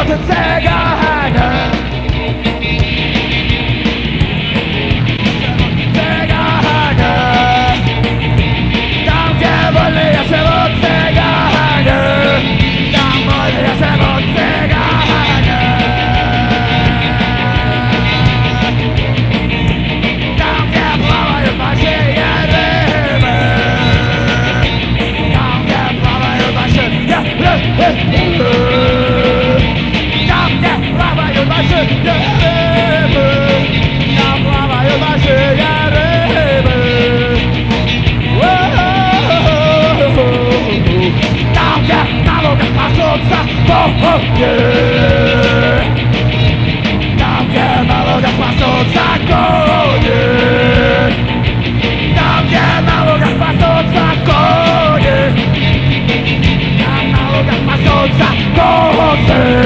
cegahaga. Tam gdzie wolny jestem od cegahaga. Tam wolny jestem od cegahaga. Tam gdzie pławają nadzieje ryby. Tam gdzie pławają nadzieje ryby. Tam gdzie pławają nadzieje ryby. Tam pławają nadzieje ryby. Tam gdzie na nogach patrząca konie. Tam gdzie na nogach patrząca konie. Tam gdzie na nogach patrząca konie. Tam na nogach patrząca konie.